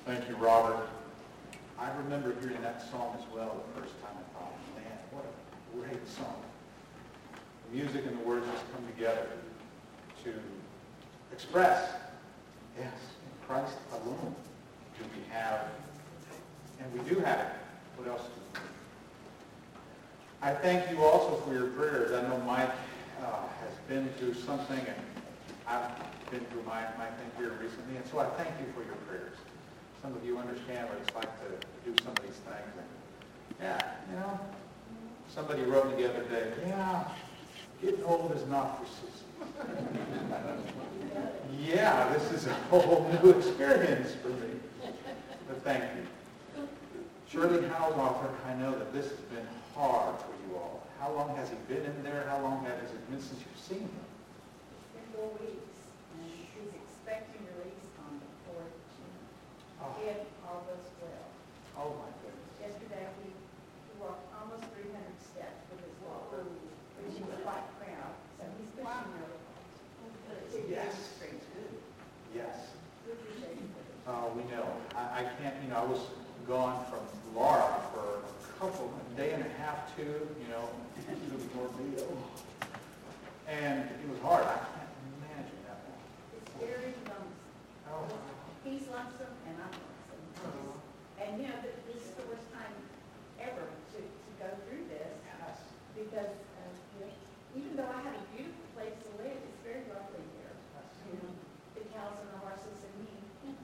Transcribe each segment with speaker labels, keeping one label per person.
Speaker 1: Thank you, Robert. I remember hearing that song as well the first time. I thought, man, what a great song. The music and the words just come together to express, yes, in Christ alone do we have, and we do have it. What else do we need? I thank you also for your prayers. I know Mike has been through something, and I've been through my thing here recently, and so I thank you for your prayers. Some of you understand what it's like to do some of these things. And yeah, somebody wrote me the other day, getting old is not for sissies. Yeah, this is a whole new experience for me. But thank you. Shirley Howe's offer, I know that this has been hard for you all. How long has he been in there? How long has it been since you've seen him?
Speaker 2: It's been 4 weeks, and he's expecting release on the 4th. If all goes well.
Speaker 1: Oh my goodness.
Speaker 2: Yesterday he walked almost 300 steps with his walker, which he was quite proud. So he's pushing really hard.
Speaker 1: Yes. Yes. We know. I can't, I was gone from Laura for a day and a half, too, through the ordeal. And it was hard. I can't imagine that one.
Speaker 2: It's very lonesome.
Speaker 1: Oh.
Speaker 2: He's lonesome and I'm lonesome. And this is the worst time ever to go through this.
Speaker 1: Yes.
Speaker 2: Because even though I have a beautiful place to live, it's very lovely here. The cows and the horses and me.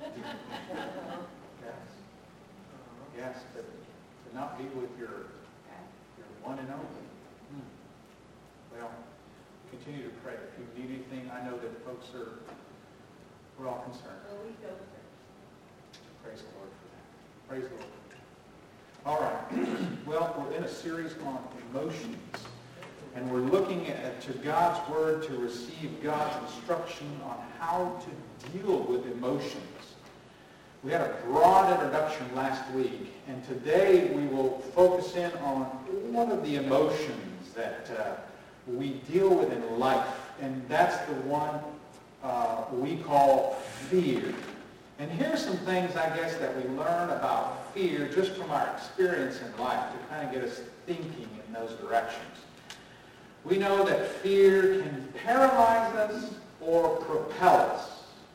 Speaker 1: Yes. Yes, but to not be with your one and only. Well, continue to pray. If you need anything, I know that folks we're all concerned.
Speaker 2: Well, we go there.
Speaker 1: Praise the Lord for that. Praise the Lord. All right. Well, we're in a series on emotions. And we're looking to God's Word to receive God's instruction on how to deal with emotions. We had a broad introduction last week, and today we will focus in on one of the emotions that we deal with in life, and that's the one we call fear. And here's some things, I guess, that we learn about fear just from our experience in life to kind of get us thinking in those directions. We know that fear can paralyze us or propel us.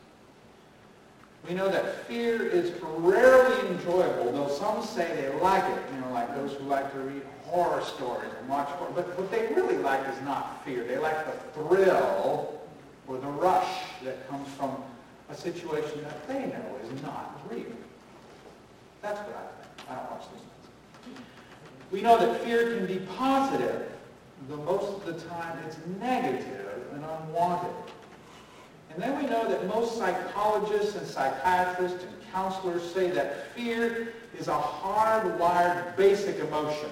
Speaker 1: We know that fear is rarely enjoyable, though some say they like it, like those who like to read horror stories and watch horror. But what they really like is not fear. They like the thrill or the rush that comes from a situation that they know is not real. That's what I think. I don't watch these things. We know that fear can be positive, though most of the time it's negative and unwanted. And then we know that most psychologists and psychiatrists and counselors say that fear is a hardwired basic emotion.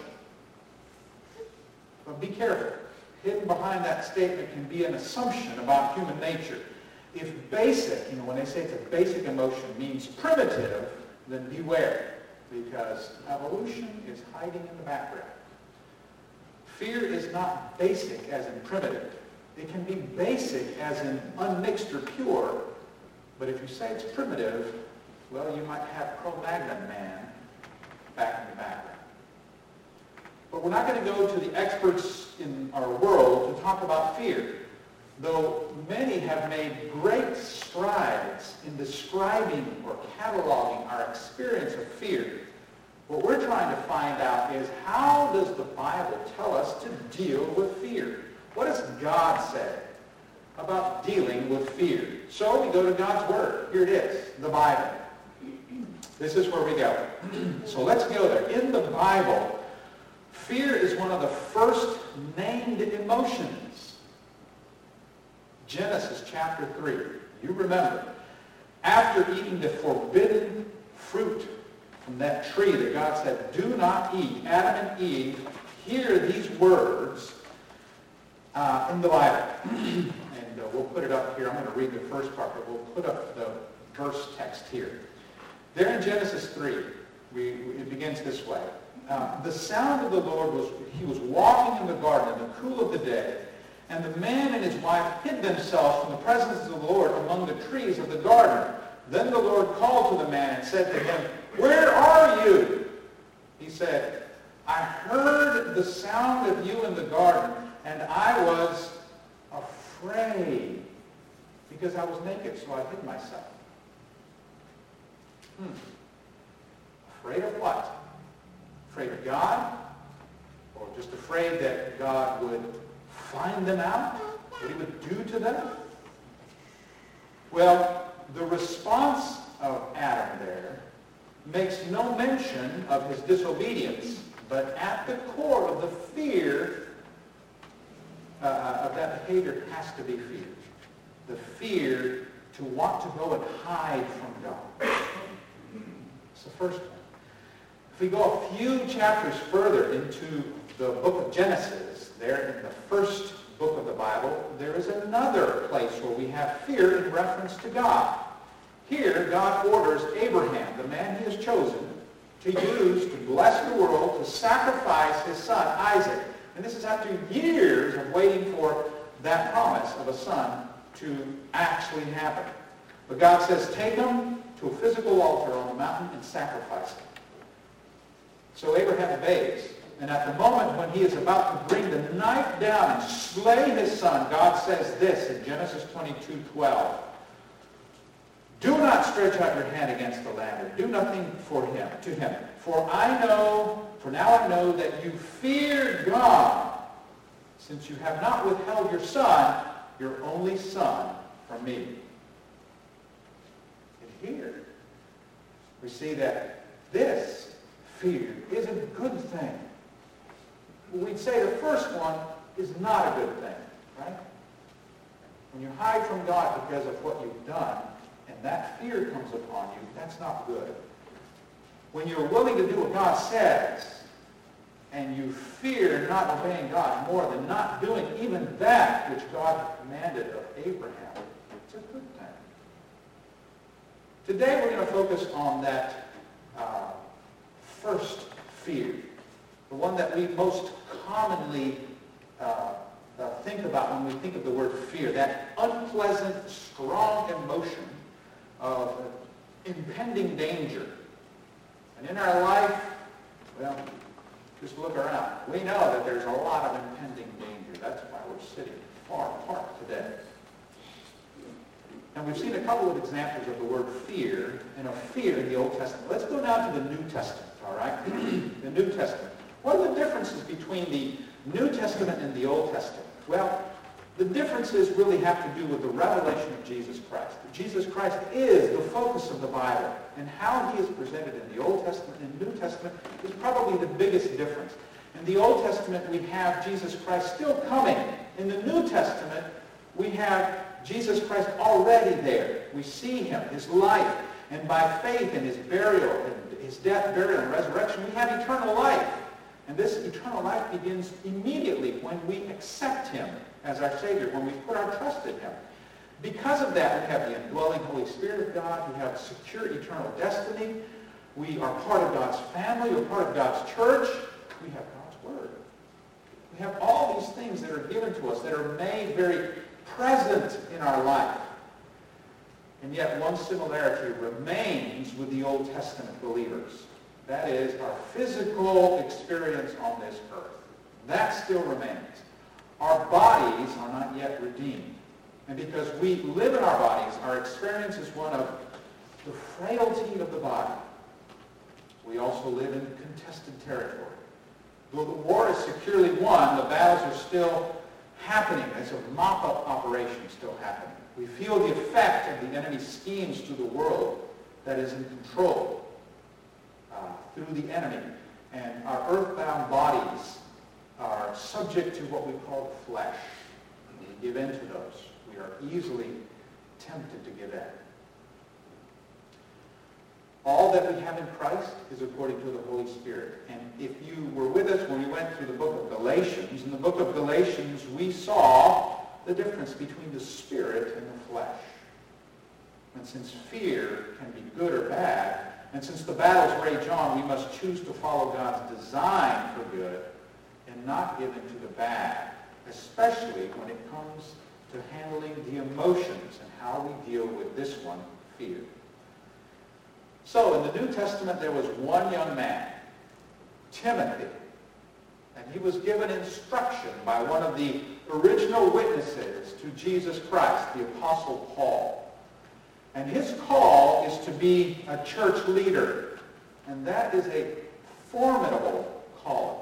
Speaker 1: But be careful. Hidden behind that statement can be an assumption about human nature. If basic, when they say it's a basic emotion, means primitive, then beware, because evolution is hiding in the background. Fear is not basic as in primitive. It can be basic as in unmixed or pure, but if you say it's primitive, well, you might have Cro-Magnon man back in the background. But we're not going to go to the experts in our world to talk about fear, though many have made great strides in describing or cataloging our experience of fear. What we're trying to find out is, how does the Bible tell us to deal with fear? What does God say about dealing with fear? So we go to God's Word. Here it is, the Bible. This is where we go. So let's go there. In the Bible, fear is one of the first named emotions. Genesis chapter 3. You remember, after eating the forbidden fruit from that tree that God said, do not eat, Adam and Eve hear these words in the Bible. And we'll put it up here. I'm going to read the first part, but we'll put up the verse text here. There in Genesis 3, it begins this way. The sound of the Lord he was walking in the garden in the cool of the day, and the man and his wife hid themselves from the presence of the Lord among the trees of the garden. Then the Lord called to the man and said to him, "Where are you?" He said, "I heard the sound of you in the garden, and I was afraid, because I was naked, so I hid myself." Afraid of what? Afraid of God? Or just afraid that God would find them out? What he would do to them? Well, the response of Adam there makes no mention of his disobedience, but at the core of the fear of that behavior has to be fear. The fear to want to go and hide from God. It's the first one. If we go a few chapters further into the book of Genesis, there in the first book of the Bible, there is another place where we have fear in reference to God. Here, God orders Abraham, the man he has chosen, to use to bless the world, to sacrifice his son, Isaac. And this is after years of waiting for that promise of a son to actually happen. But God says, take him to a physical altar on the mountain and sacrifice him. So Abraham obeys. And at the moment when he is about to bring the knife down and slay his son, God says this in Genesis 22:12. "Do not stretch out your hand against the lad, or do nothing to him. For now I know that you fear God, since you have not withheld your son, your only son, from me." And here we see that this fear is a good thing. We'd say the first one is not a good thing, right? When you hide from God because of what you've done, and that fear comes upon you, that's not good. When you're willing to do what God says, and you fear not obeying God more than not doing even that which God commanded of Abraham, it's a good thing. Today we're going to focus on that first fear, the one that we most commonly think about when we think of the word fear, that unpleasant, strong emotion of impending danger. And in our life, well, just look around. We know that there's a lot of impending danger. That's why we're sitting far apart today. And we've seen a couple of examples of the word fear, and of fear in the Old Testament. Let's go now to the New Testament, all right? The New Testament. What are the differences between the New Testament and the Old Testament? Well, the differences really have to do with the revelation of Jesus Christ. Jesus Christ is the focus of the Bible, and how he is presented in the Old Testament and New Testament is probably the biggest difference. In the Old Testament, we have Jesus Christ still coming. In the New Testament, we have Jesus Christ already there. We see him, his life, and by faith in his burial, and his death, burial, and resurrection, we have eternal life. And this eternal life begins immediately when we accept him as our Savior, when we put our trust in him. Because of that, we have the indwelling Holy Spirit of God. We have secure eternal destiny. We are part of God's family. We're part of God's church. We have God's Word. We have all these things that are given to us that are made very present in our life. And yet one similarity remains with the Old Testament believers. That is our physical experience on this earth. That still remains. Our bodies are not yet redeemed. And because we live in our bodies, our experience is one of the frailty of the body. We also live in contested territory. Though the war is securely won, the battles are still happening. There's a mop-up operation still happening. We feel the effect of the enemy's schemes to the world that is in control through the enemy. And our earthbound bodies are subject to what we call the flesh. We give in to those. We are easily tempted to give in. All that we have in Christ is according to the Holy Spirit. And if you were with us when we went through the book of Galatians, in the book of Galatians we saw the difference between the spirit and the flesh. And since fear can be good or bad, and since the battles rage on, we must choose to follow God's design for good and not give in to the bad, especially when it comes to handling the emotions and how we deal with this one, fear. So in the New Testament, there was one young man, Timothy, and he was given instruction by one of the original witnesses to Jesus Christ, the Apostle Paul. And his call is to be a church leader, and that is a formidable calling.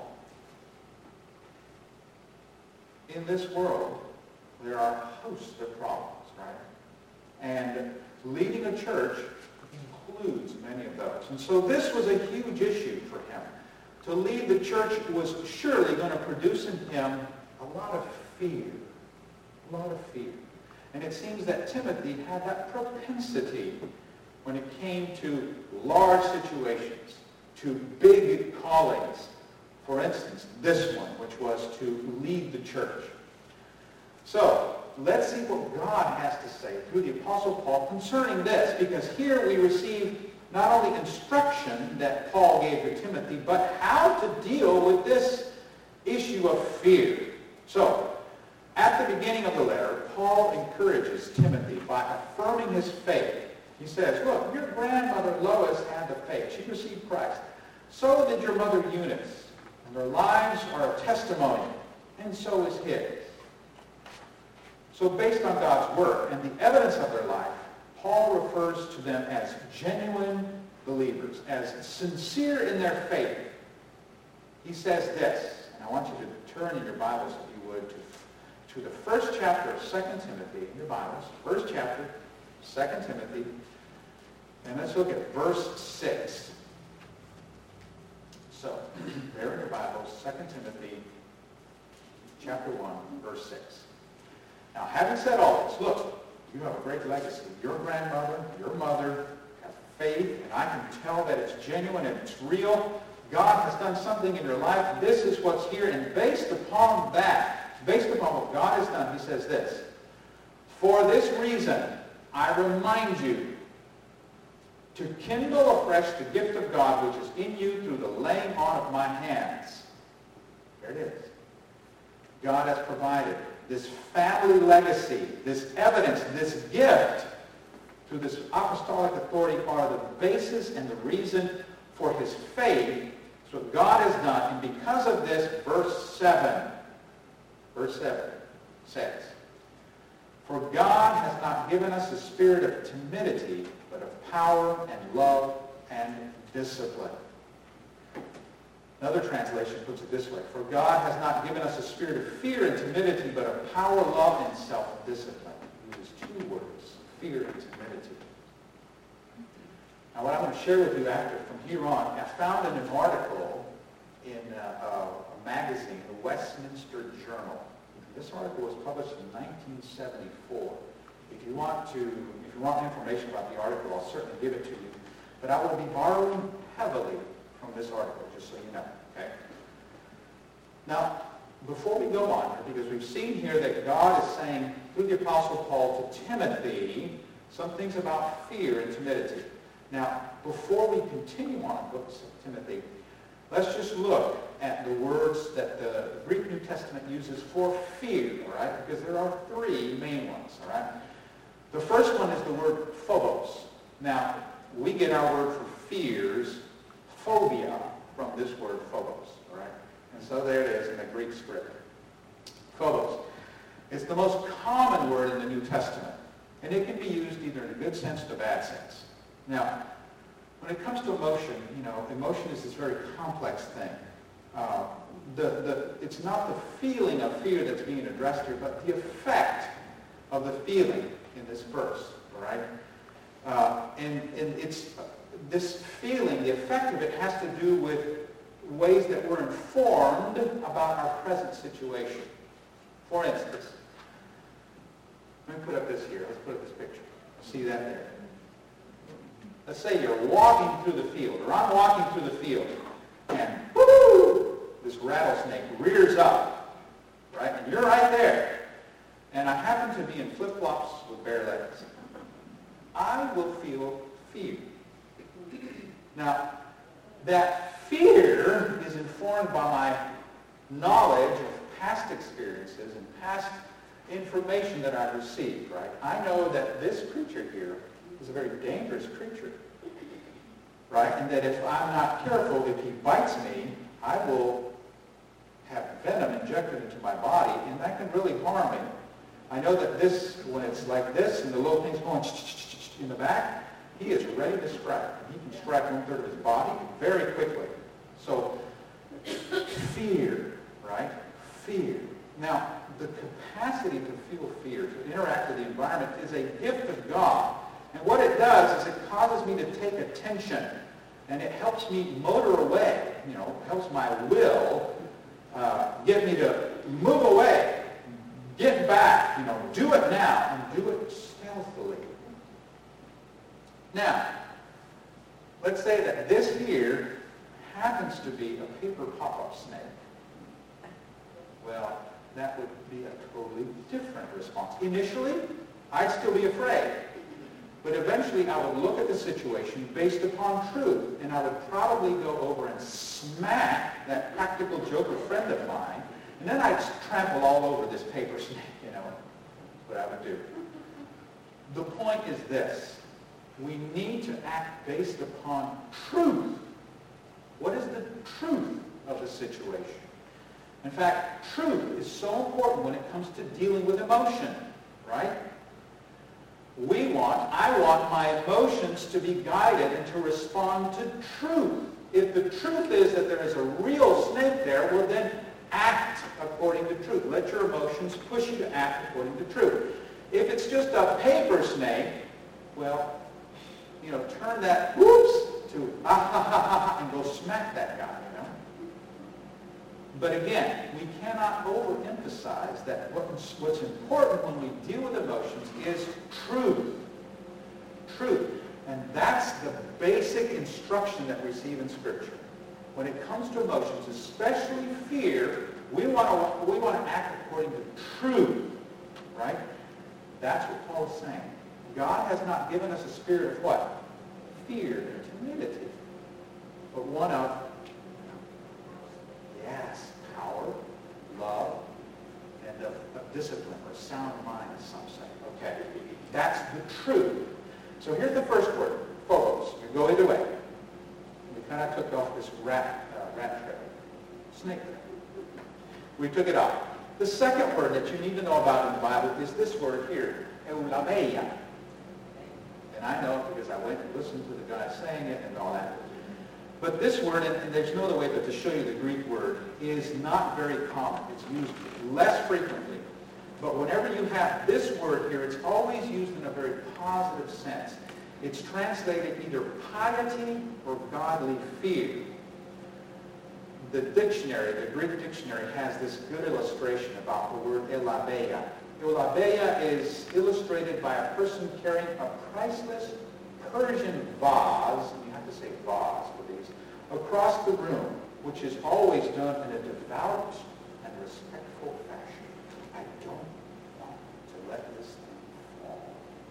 Speaker 1: In this world, there are hosts of problems, right? And leading a church includes many of those. And so this was a huge issue for him. To lead the church was surely going to produce in him a lot of fear. A lot of fear. And it seems that Timothy had that propensity when it came to large situations, to big callings. For instance, this one, which was to lead the church. So, let's see what God has to say through the Apostle Paul concerning this, because here we receive not only instruction that Paul gave to Timothy, but how to deal with this issue of fear. So, at the beginning of the letter, Paul encourages Timothy by affirming his faith. He says, look, your grandmother Lois had the faith. She received Christ. So did your mother Eunice. And their lives are a testimony, and so is his. So based on God's word and the evidence of their life, Paul refers to them as genuine believers, as sincere in their faith. He says this, and I want you to turn in your Bibles, if you would, to the first chapter of 2 Timothy in your Bibles, first chapter, 2 Timothy, and let's look at verse 6. So, there in your Bibles, 2 Timothy chapter 1, verse 6. Now, having said all this, look, you have a great legacy. Your grandmother, your mother have faith, and I can tell that it's genuine and it's real. God has done something in your life. This is what's here, and based upon that, based upon what God has done, he says this, for this reason, I remind you to kindle afresh the gift of God which is in you through the laying on of my hands. There it is. God has provided this family legacy, this evidence, this gift through this apostolic authority are the basis and the reason for his faith. It's what God has done. And because of this, verse 7 says, for God has not given us a spirit of timidity, but of power and love and discipline. Another translation puts it this way, for God has not given us a spirit of fear and timidity, but of power, love, and self-discipline. He uses two words, fear and timidity. Now what I'm going to share with you from here on, I found in an article in a magazine, the Westminster Journal. This article was published in 1974. If you want information about the article, I'll certainly give it to you. But I will be borrowing heavily from this article, just so you know. Okay? Now, before we go on, because we've seen here that God is saying through the Apostle Paul to Timothy some things about fear and timidity. Now, before we continue on with Timothy, let's just look at the words that the Greek New Testament uses for fear, all right? Because there are three main ones, all right? The first one is the word phobos. Now, we get our word for fears, phobia, from this word phobos, all right? And so there it is in the Greek script. Phobos. It's the most common word in the New Testament, and it can be used either in a good sense or the bad sense. Now, when it comes to emotion, emotion is this very complex thing. It's not the feeling of fear that's being addressed here, but the effect of the feeling in this verse, all right? And it's this feeling, the effect of it has to do with ways that we're informed about our present situation. For instance, let me put up this here. Let's put up this picture. See that there? Let's say you're walking through the field, or I'm walking through the field, and whoo, this rattlesnake rears up, right? And you're right there. And I happen to be in flip-flops with bare legs. I will feel fear. Now, that fear is informed by my knowledge of past experiences and past information that I've received, right? I know that this creature here is a very dangerous creature. right? And that if I'm not careful, if he bites me, I will have venom injected into my body, and that can really harm me. I know that this, when it's like this, and the little thing's going in the back, he is ready to strike. He can strike 1/3 of his body very quickly. So, fear, right? Fear. Now, the capacity to feel fear, to interact with the environment, is a gift of God. And what it does is it causes me to take attention, and it helps me motor away, helps my will get me to move away, get back, do it now, and do it stealthily. Now, let's say that this here happens to be a paper pop-up snake. Well, that would be a totally different response. Initially, I'd still be afraid. But eventually, I would look at the situation based upon truth, and I would probably go over and smack that practical joker friend of mine, and then I'd trample all over this paper snake, what I would do. The point is this. We need to act based upon truth. What is the truth of the situation? In fact, truth is so important when it comes to dealing with emotion, right? I want my emotions to be guided and to respond to truth. If the truth is that there is a real snake there, well then act according to truth. Let your emotions push you to act according to truth. If it's just a paper snake, well, turn that whoops to ah ha ha ha ha and go smack that guy, But again, we cannot overemphasize that what's important when we deal with emotions is truth. Truth. And that's the basic instruction that we receive in Scripture. When it comes to emotions, especially fear, we want to act according to truth, right? That's what Paul is saying. God has not given us a spirit of what? Fear and timidity, but one of, yes, power, love, and of discipline, or sound mind, as some say. Okay, that's the truth. So here's the first word, phobos. We go either way. We kind of took off this rat trail, snake trail. We took it off. The second word that you need to know about in the Bible is this word here, eulabeia. And I know because I went and listened to the guy saying it and all that. But this word, and there's no other way but to show you the Greek word, is not very common. It's used less frequently. But whenever you have this word here, it's always used in a very positive sense. It's translated either piety or godly fear. The dictionary, the Greek dictionary, has this good illustration about the word eulabeia. Eulabeia is illustrated by a person carrying a priceless Persian vase, you have to say vase for these, across the room, which is always done in a devout and respectful fashion. I don't want to let this thing fall.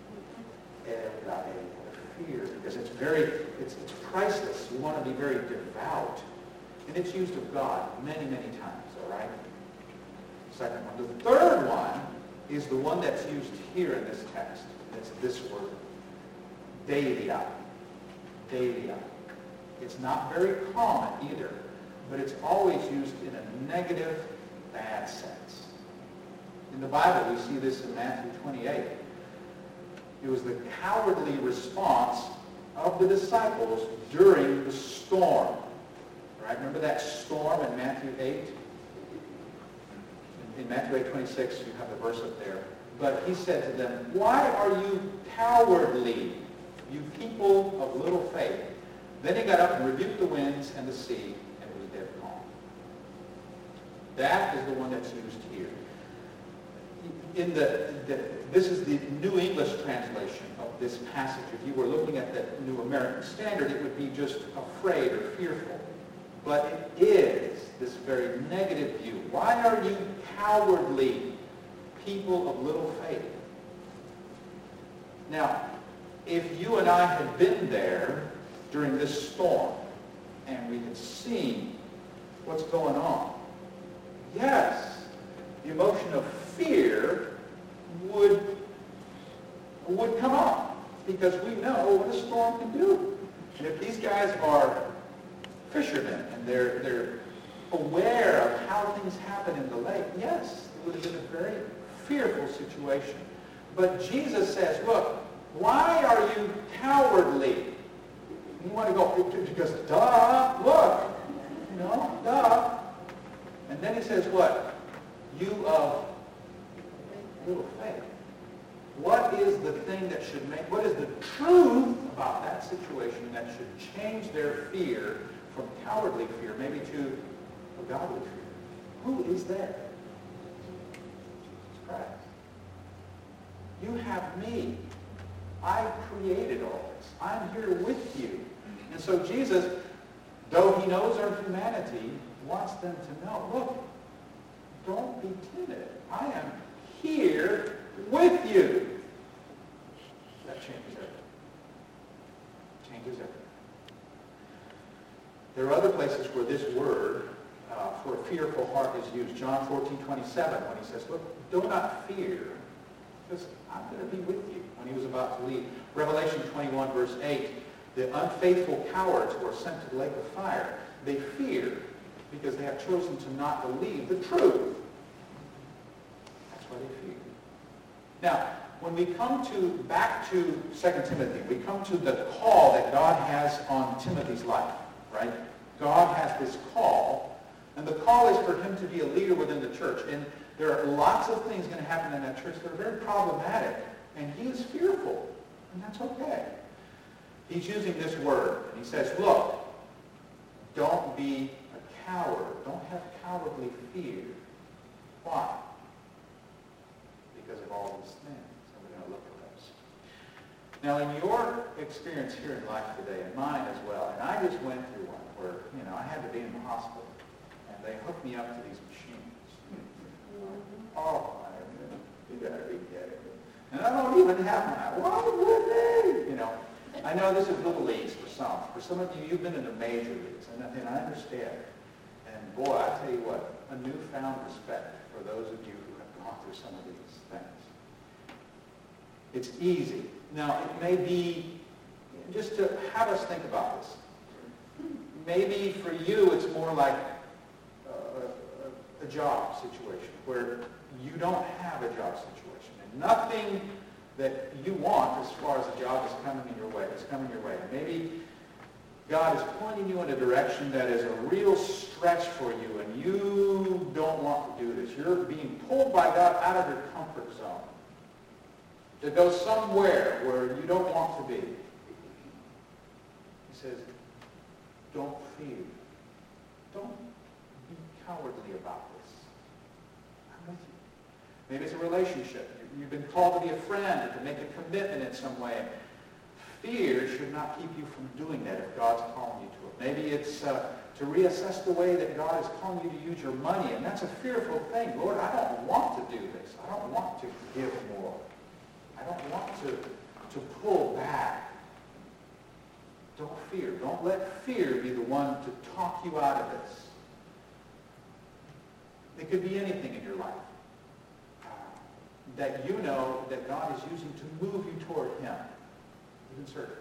Speaker 1: Fear, because it's priceless. We want to be very devout. And it's used of God many, many times, all right? Second one. The third one is the one that's used here in this text. It's this word, deilia. Deilia. It's not very common either, but it's always used in a negative, bad sense. In the Bible, we see this in Matthew 28. It was the cowardly response of the disciples during the storm. Right? Remember that storm in Matthew 8? In Matthew 8:26, you have the verse up there. But he said to them, "Why are you cowardly, you people of little faith?" Then he got up and rebuked the winds and the sea, and it was dead calm. That is the one that's used here. This is the New English translation of this passage. If you were looking at the New American Standard, it would be just afraid or fearful. But it is this very negative view. Why are you cowardly, people of little faith? Now, if you and I had been there during this storm and we had seen what's going on, yes, the emotion of fear would come up because we know what a storm can do. If these guys are fishermen and they're aware of how things happen in the lake, yes, it would have been a very fearful situation. But Jesus says, look, why are you cowardly? You want to go, because duh, look, duh. And then he says what? You of little faith. What is the thing that should make, what is the truth about that situation that should change their fear from cowardly fear, maybe to a godly fear? Who is there? Jesus Christ. You have me. I created all this. I'm here with you. And so Jesus, though he knows our humanity, wants them to know, look, don't be timid. I am here with you. That changes everything. Changes everything. There are other places where this word for a fearful heart is used. John 14:27, when he says, look, do not fear, because I'm going to be with you, when he was about to leave. Revelation 21, verse 8, the unfaithful cowards who are sent to the lake of fire, they fear because they have chosen to not believe the truth. That's why they fear. Now, when we come back to 2 Timothy, we come to the call that God has on Timothy's life, right? God has this call, and the call is for him to be a leader within the church. And there are lots of things going to happen in that church that are very problematic, and he is fearful, and that's okay. He's using this word, and he says, look, don't be a coward. Don't have cowardly fear. Why? Because of all these things. And we're going to look at those. Now, in your experience here in life today, and mine as well, and I just went through one where, I had to be in the hospital, and they hooked me up to these machines. Oh, you gotta be kidding me. And I don't even have my, why would they? I know this is little leagues for some. For some of you, you've been in the major leagues, and I understand. And boy, I tell you what, a newfound respect for those of you who have gone through some of these things. It's easy. Now, it may be, just to have us think about this, maybe for you it's more like a job situation where you don't have a job situation. And nothing that you want as far as a job is coming your way. Maybe God is pointing you in a direction that is a real stretch for you, and you don't want to do this. You're being pulled by God out of your comfort zone to go somewhere where you don't want to be. He says, don't fear. Don't be cowardly about this. I'm with you. Maybe it's a relationship. You've been called to be a friend or to make a commitment in some way. Fear should not keep you from doing that if God's calling you to it. Maybe it's to reassess the way that God is calling you to use your money, and that's a fearful thing. Lord, I don't want to do this. I don't want to give more. I don't want to pull back. Don't fear. Don't let fear be the one to talk you out of this. It could be anything in your life that you know that God is using to move you toward him. Even surgery.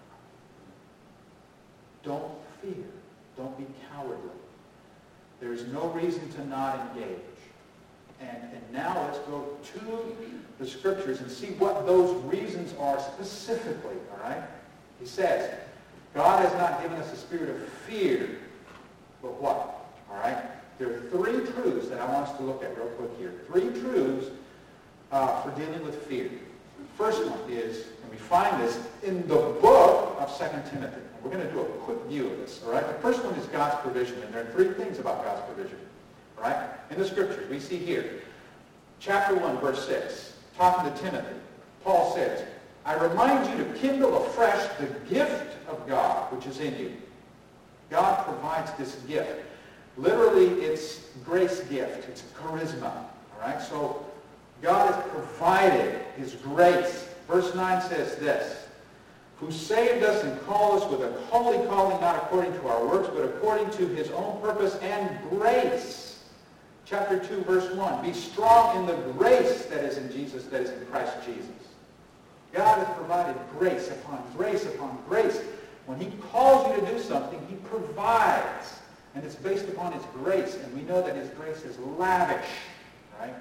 Speaker 1: Don't fear. Don't be cowardly. There's no reason to not engage. And now let's go to the scriptures and see what those reasons are specifically, all right? He says, God has not given us a spirit of fear, but what? All right? There are three truths that I want us to look at real quick here. Three truths for dealing with fear. First one is, and we find this in the book of 2 Timothy. We're going to do a quick view of this, all right? The first one is God's provision, and there are three things about God's provision, all right? In the scriptures, we see here, chapter 1, verse 6, talking to Timothy, Paul says, I remind you to kindle afresh the gift of God which is in you. God provides this gift. Literally, it's grace gift. It's charisma, all right? So God has provided his grace. Verse 9 says this, who saved us and called us with a holy calling, not according to our works, but according to his own purpose and grace. Chapter 2, verse 1, be strong in the grace that is in Jesus, that is in Christ Jesus. God has provided grace upon grace upon grace. When he calls you to do something, he provides. And it's based upon his grace. And we know that his grace is lavish. Right?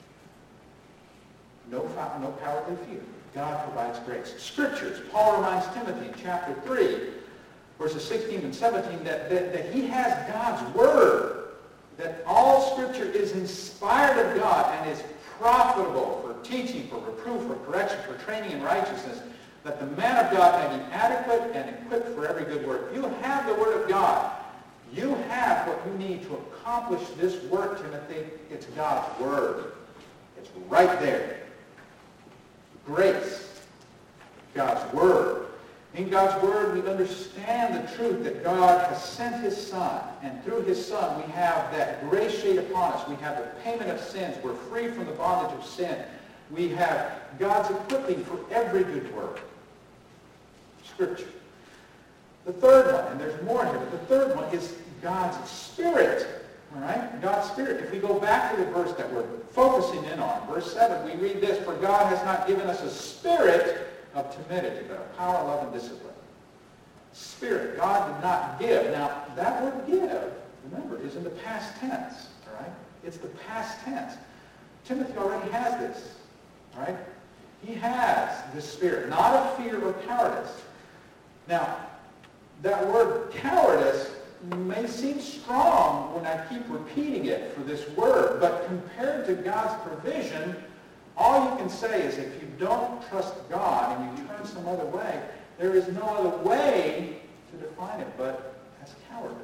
Speaker 1: No power through fear. God provides grace. Scriptures. Paul reminds Timothy in chapter 3, verses 16 and 17, that he has God's word. That all Scripture is inspired of God and is profitable for teaching, for reproof, for correction, for training in righteousness, that the man of God may be adequate and equipped for every good work. You have the Word of God. You have what you need to accomplish this work, Timothy. It's God's Word. It's right there. Grace. God's Word. In God's Word, we understand the truth that God has sent his Son. And through his Son, we have that grace shed upon us. We have the payment of sins. We're free from the bondage of sin. We have God's equipping for every good work. Scripture. The third one, and there's more here, but the third one is God's Spirit. All right? God's Spirit. If we go back to the verse that we're focusing in on, verse 7, we read this, "For God has not given us a spirit of timidity, but of power, love, and discipline." Spirit. God did not give. Now, that word give, remember, is in the past tense. All right? It's the past tense. Timothy already has this. All right? He has this spirit, not of fear or cowardice. Now, that word cowardice may seem strong when I keep repeating it for this word, but compared to God's provision, all you can say is if you don't trust God and you turn some other way, there is no other way to define it but as cowardice.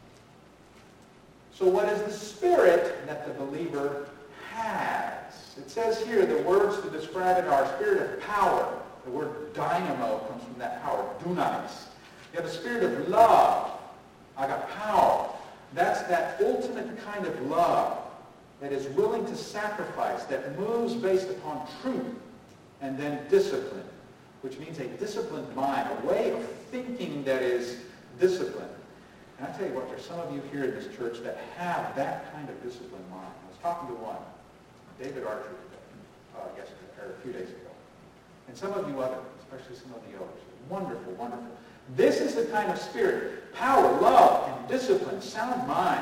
Speaker 1: So what is the spirit that the believer has? It says here the words to describe it are spirit of power. The word dynamo comes from that power, dunamis. You have a spirit of love. I got power. That's that ultimate kind of love that is willing to sacrifice, that moves based upon truth, and then discipline, which means a disciplined mind, a way of thinking that is disciplined. And I tell you what, there's some of you here in this church that have that kind of disciplined mind. I was talking to one, David Archer, yesterday, or a few days ago. And some of you others, especially some of the elders. Wonderful, wonderful. This is the kind of spirit, power, love, and discipline, sound mind.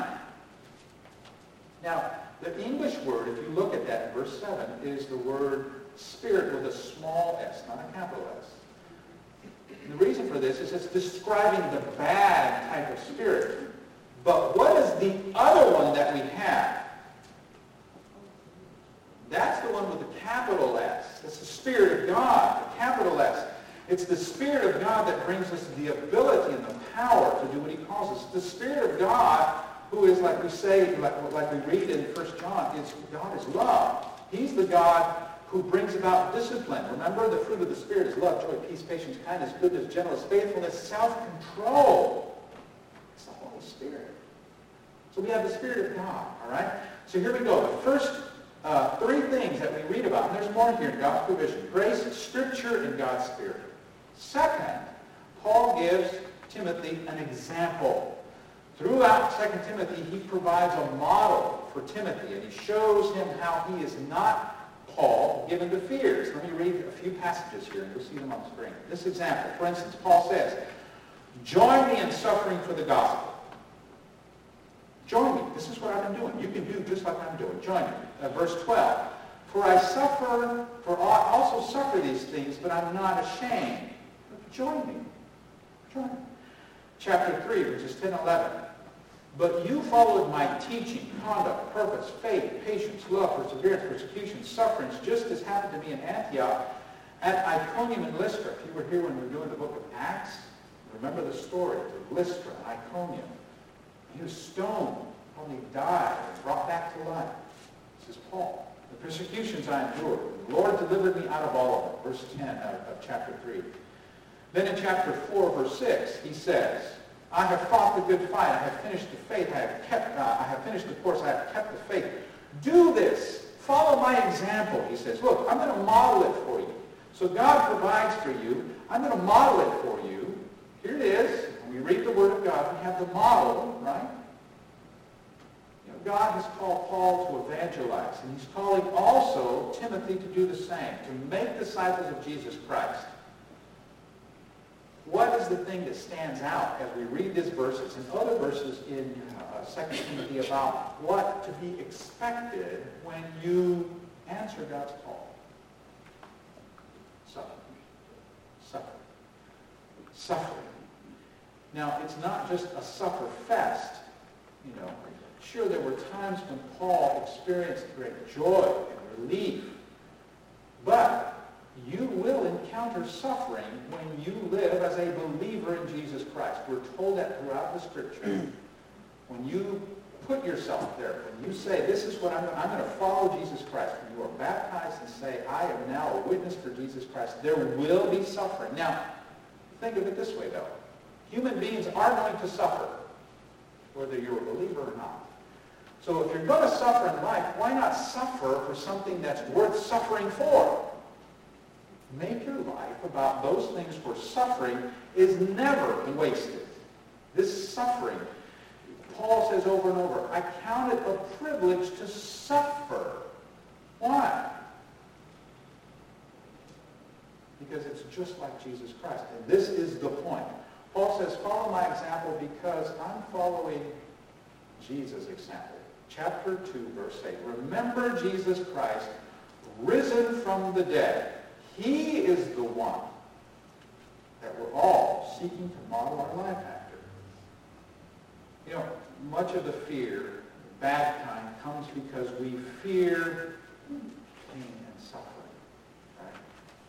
Speaker 1: Now, the English word, if you look at that in verse 7, is the word spirit with a small s, not a capital S. And the reason for this is it's describing the bad type of spirit. But what is the other one that we have? That's the one with the capital S. That's the Spirit of God, the capital S. It's the Spirit of God that brings us the ability and the power to do what he calls us. The Spirit of God, who is, like we say, like we read in 1 John, God is love. He's the God who brings about discipline. Remember, the fruit of the Spirit is love, joy, peace, patience, kindness, goodness, gentleness, faithfulness, self-control. It's the Holy Spirit. So we have the Spirit of God, all right? So here we go. The first three things that we read about, and there's more here in God's provision: grace, Scripture, and God's Spirit. Second, Paul gives Timothy an example. Throughout 2 Timothy, he provides a model for Timothy, and he shows him how he is not, Paul, given to fears. Let me read a few passages here, and you'll see them on the screen. This example, for instance, Paul says, "Join me in suffering for the gospel." Join me. This is what I've been doing. You can do just like I'm doing. Join me. Verse 12. "For I also suffer these things, but I'm not ashamed." Join me. Join me. Chapter 3, verses 10 and 11. "But you followed my teaching, conduct, purpose, faith, patience, love, perseverance, persecution, sufferings, just as happened to me in Antioch, at Iconium and Lystra." If you were here when we were doing the book of Acts, remember the story of Lystra and Iconium. He was stoned, probably died, and brought back to life. This is Paul. "The persecutions I endured, the Lord delivered me out of all of them." Verse 10 of chapter 3. Then in chapter 4, verse 6, he says, "I have fought the good fight. I have finished the faith. I have finished the course. I have kept the faith. Do this. Follow my example," he says. Look, I'm going to model it for you. So God provides for you. I'm going to model it for you. Here it is. When we read the Word of God, we have the model, right? God has called Paul to evangelize, and he's calling also Timothy to do the same, to make disciples of Jesus Christ. what is the thing that stands out as we read these verses and other verses in 2 Timothy about what to be expected when you answer God's call? Suffering. Suffering. Suffering. Now, it's not just a suffer fest, Sure, there were times when Paul experienced great joy and relief, but you will encounter suffering when you live as a believer in Jesus Christ. We're told that throughout the Scripture. When you put yourself there, when you say, this is what I'm going to follow Jesus Christ, when you are baptized and say, I am now a witness for Jesus Christ, there will be suffering. Now, think of it this way, though. Human beings are going to suffer, whether you're a believer or not. So if you're going to suffer in life, why not suffer for something that's worth suffering for? Make your life about those things where suffering is never wasted. This suffering, Paul says over and over, I count it a privilege to suffer. Why? Because it's just like Jesus Christ. And this is the point. Paul says, follow my example because I'm following Jesus' example. Chapter 2, verse 8. Remember Jesus Christ, risen from the dead. He is the one that we're all seeking to model our life after. Much of the fear, the bad kind, comes because we fear pain and suffering. Right?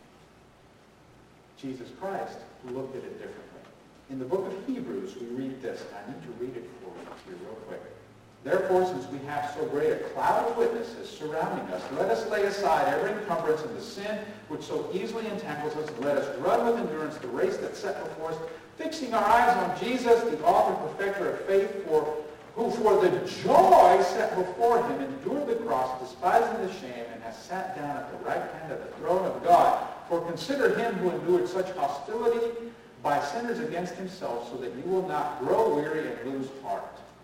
Speaker 1: Jesus Christ looked at it differently. In the book of Hebrews, we read this. I need to read it for you here real quick. Therefore, since we have so great a cloud of witnesses surrounding us, let us lay aside every encumbrance and the sin which so easily entangles us, and let us run with endurance the race that's set before us, fixing our eyes on Jesus, the author and perfecter of faith, who for the joy set before him endured the cross, despising the shame, and has sat down at the right hand of the throne of God. For consider him who endured such hostility by sinners against himself, so that you will not grow weary and lose heart.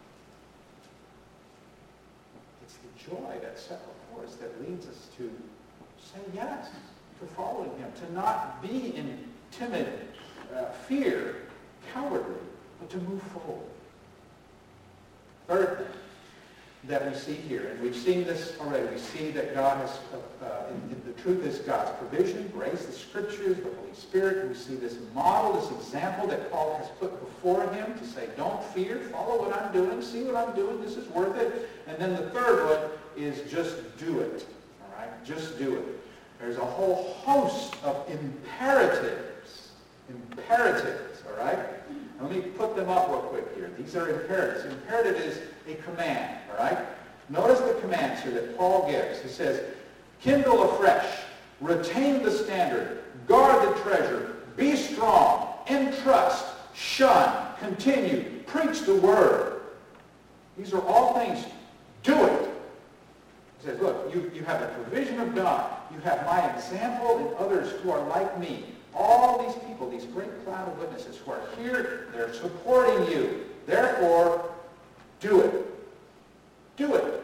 Speaker 1: It's the joy that's set before us that leads us to say yes, to following him, to not be in timid fear, cowardly, but to move forward. Third thing that we see here, and we've seen this already, we see that God has, the truth is God's provision, grace, the Scriptures, the Holy Spirit. We see this model, this example that Paul has put before him to say, don't fear, follow what I'm doing, see what I'm doing, this is worth it. And then the third one is just do it, all right? Just do it. There's a whole host of imperatives, all right? Let me put them up real quick here. These are imperatives. Imperative is a command, all right? Notice the commands here that Paul gives. He says, kindle afresh, retain the standard, guard the treasure, be strong, entrust, shun, continue, preach the word. These are all things. Do it. He says, look, you have the provision of God. You have my example and others who are like me. All these people, these great cloud of witnesses who are here, they're supporting you. Therefore, do it. Do it.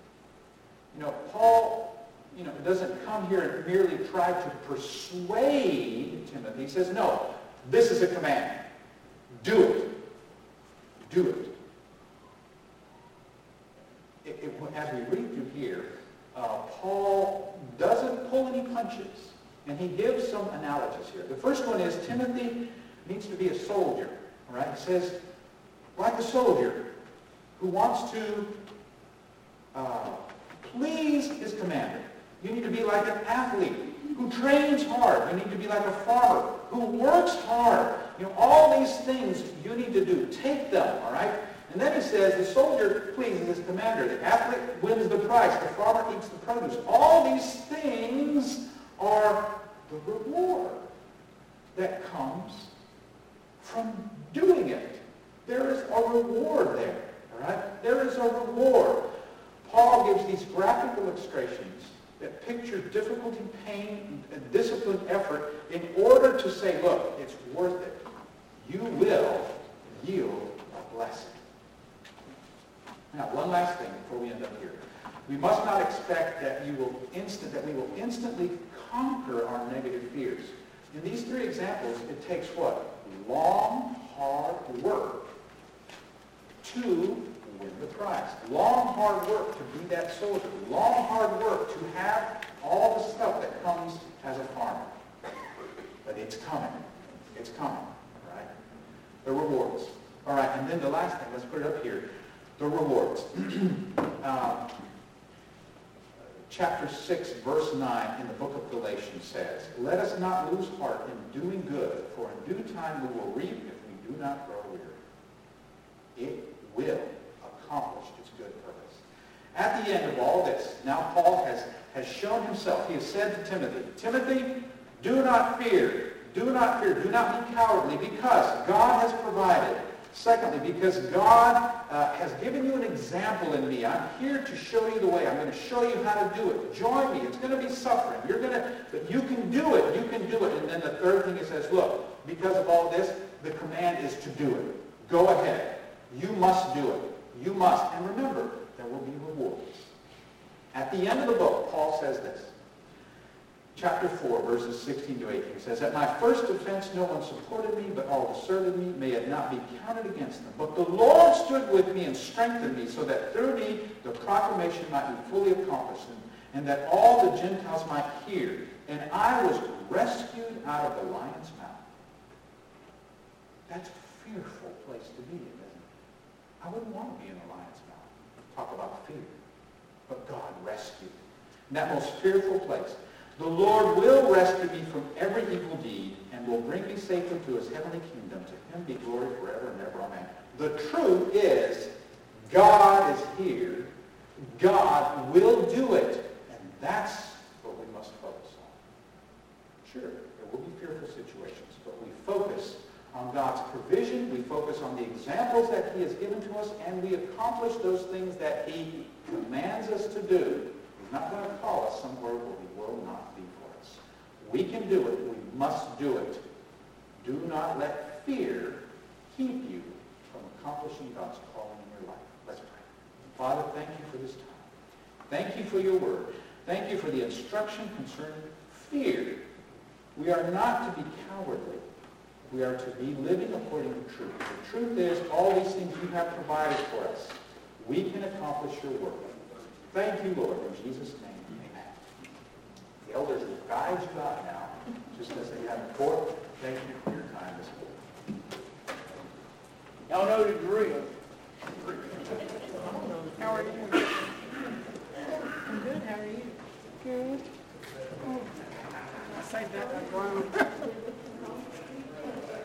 Speaker 1: Paul, doesn't come here and merely try to persuade Timothy. He says, no, this is a command. Do it. Do it. As we read through here, Paul doesn't pull any punches. And he gives some analogies here. The first one is Timothy needs to be a soldier. All right? He says, like a soldier who wants to please his commander. You need to be like an athlete who trains hard. You need to be like a farmer who works hard. All these things you need to do. Take them, all right? And then he says the soldier pleases his commander. The athlete wins the prize. The farmer eats the produce. All these things are the reward that comes from doing it. There is a reward there, all right? There is a reward. Paul gives these graphical illustrations that picture difficulty, pain, and disciplined effort in order to say, look, it's worth it. You will yield a blessing. Now, one last thing before we end up here. We must not expect that we will instantly conquer our negative fears. In these three examples, it takes what? long, hard work to win the prize. Long, hard work to be that soldier. Long, hard work to have all the stuff that comes as a farmer. But it's coming. It's coming, right? The rewards. All right, and then the last thing, let's put it up here. The rewards. Chapter 6, verse 9 in the book of Galatians says, "Let us not lose heart in doing good, for in due time we will reap if we do not grow weary." It will accomplish its good purpose. At the end of all this, now Paul has shown himself. He has said to Timothy, "Timothy, do not fear. Do not fear. Do not be cowardly, because God has provided. Secondly, because God has given you an example in me. I'm here to show you the way. I'm going to show you how to do it. Join me. It's going to be suffering. But you can do it. You can do it." And then the third thing he says, look, because of all this, the command is to do it. Go ahead. You must do it. You must. And remember, there will be rewards. At the end of the book, Paul says this. Chapter 4, verses 16 to 18. He says, "At my first offense no one supported me, but all deserted me. May it not be counted against them. But the Lord stood with me and strengthened me, so that through me the proclamation might be fully accomplished, and that all the Gentiles might hear. And I was rescued out of the lion's mouth." That's a fearful place to be in, isn't it? I wouldn't want to be in the lion's mouth. Talk about fear. But God rescued. In that most fearful place. "The Lord will rescue me from every evil deed and will bring me safely to his heavenly kingdom. To him be glory forever and ever. Amen." The truth is, God is here. God will do it. And that's what we must focus on. Sure, there will be fearful situations, but we focus on God's provision. We focus on the examples that he has given to us, and we accomplish those things that he commands us to do. He's not going to call us somewhere where he will not be for us. We can do it. We must do it. Do not let fear keep you from accomplishing God's calling in your life. Let's pray. Father, thank you for this time. Thank you for your word. Thank you for the instruction concerning fear. We are not to be cowardly. We are to be living according to truth. The truth is, all these things you have provided for us, we can accomplish your work. Thank you, Lord, in Jesus' name, amen. The elders will guide you out now, just as they have before. Thank you for your time this morning.
Speaker 3: Y'all know the drill.
Speaker 4: How are you? I'm good. How are you? Good. I saved that.